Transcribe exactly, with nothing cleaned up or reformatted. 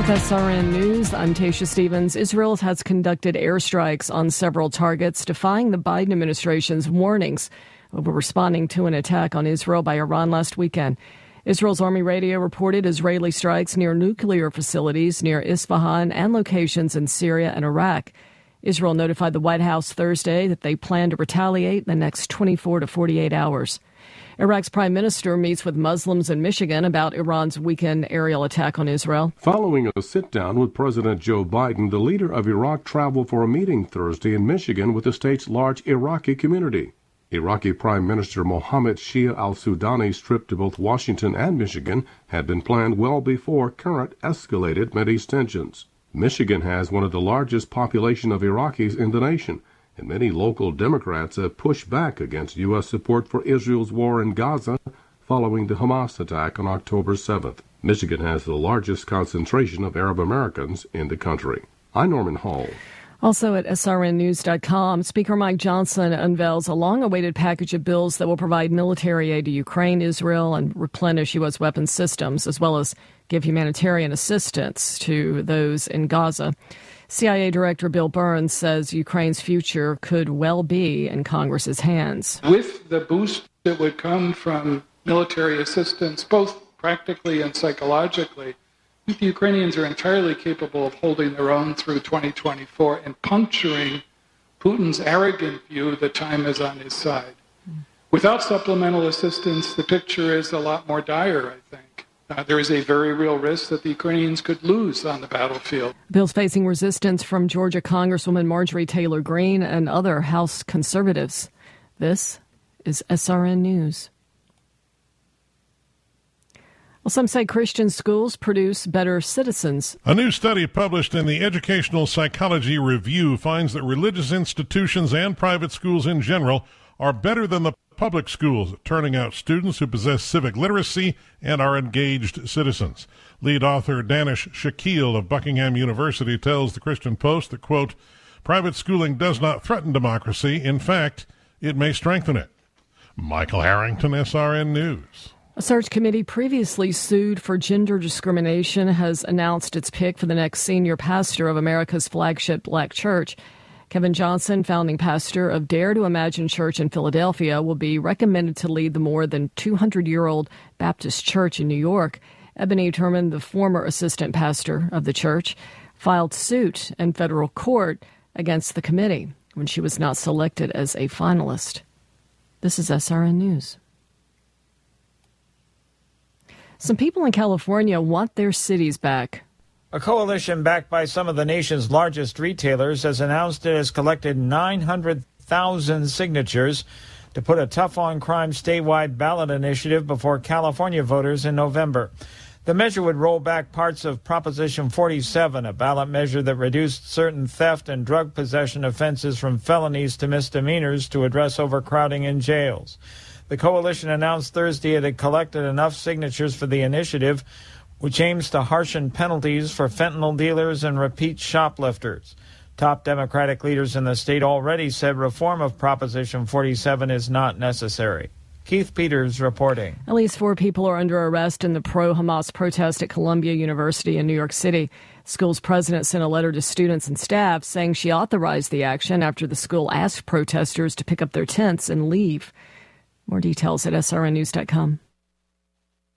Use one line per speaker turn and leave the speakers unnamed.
With S R N News, I'm Tasha Stevens. Israel has conducted airstrikes on several targets, defying the Biden administration's warnings over responding to an attack on Israel by Iran last weekend. Israel's Army radio reported Israeli strikes near nuclear facilities near Isfahan and locations in Syria and Iraq. Israel notified the White House Thursday that they plan to retaliate in the next twenty-four to forty-eight hours. Iraq's prime minister meets with Muslims in Michigan about Iran's weekend aerial attack on Israel.
Following a sit-down with President Joe Biden, the leader of Iraq traveled for a meeting Thursday in Michigan with the state's large Iraqi community. Iraqi Prime Minister Mohammed Shia al-Sudani's trip to both Washington and Michigan had been planned well before current escalated Mideast tensions. Michigan has one of the largest population of Iraqis in the nation, and many local Democrats have pushed back against U S support for Israel's war in Gaza following the Hamas attack on October seventh. Michigan has the largest concentration of Arab Americans in the country. I'm Norman Hall.
Also at S R N news dot com, Speaker Mike Johnson unveils a long-awaited package of bills that will provide military aid to Ukraine, Israel, and replenish U S weapons systems, as well as give humanitarian assistance to those in Gaza. C I A Director Bill Burns says Ukraine's future could well be in Congress's hands.
With the boost that would come from military assistance, both practically and psychologically, I think the Ukrainians are entirely capable of holding their own through twenty twenty-four and puncturing Putin's arrogant view that time is on his side. Without supplemental assistance, the picture is a lot more dire, I think. Uh, there is a very real risk that the Ukrainians could lose on the battlefield.
Bill's facing resistance from Georgia Congresswoman Marjorie Taylor Greene and other House conservatives. This is S R N News. Well, some say Christian schools produce better citizens.
A new study published in the Educational Psychology Review finds that religious institutions and private schools in general are better than the public schools at turning out students who possess civic literacy and are engaged citizens. Lead author Danish Shakil of Buckingham University tells the Christian Post that, quote, private schooling does not threaten democracy. In fact, it may strengthen it. Michael Harrington, S R N News.
A search committee previously sued for gender discrimination has announced its pick for the next senior pastor of America's flagship black church. Kevin Johnson, founding pastor of Dare to Imagine Church in Philadelphia, will be recommended to lead the more than two hundred year old Baptist church in New York. Ebony Turman, the former assistant pastor of the church, filed suit in federal court against the committee when she was not selected as a finalist. This is S R N News. Some people in California want their cities back.
A coalition backed by some of the nation's largest retailers has announced it has collected nine hundred thousand signatures to put a tough-on-crime statewide ballot initiative before California voters in November. The measure would roll back parts of Proposition forty-seven, a ballot measure that reduced certain theft and drug possession offenses from felonies to misdemeanors to address overcrowding in jails. The coalition announced Thursday it had collected enough signatures for the initiative, which aims to harshen penalties for fentanyl dealers and repeat shoplifters. Top Democratic leaders in the state already said reform of Proposition forty-seven is not necessary. Keith Peters reporting.
At least four people are under arrest in the pro-Hamas protest at Columbia University in New York City. School's president sent a letter to students and staff saying she authorized the action after the school asked protesters to pick up their tents and leave. More details at S R N news dot com.